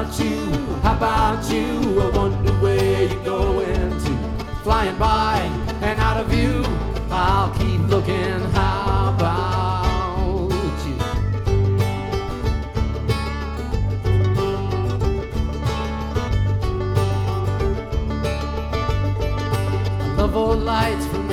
about you? How about you? I wonder where you're going to. Flying by and out of view, I'll keep looking. How about you? I love all lights from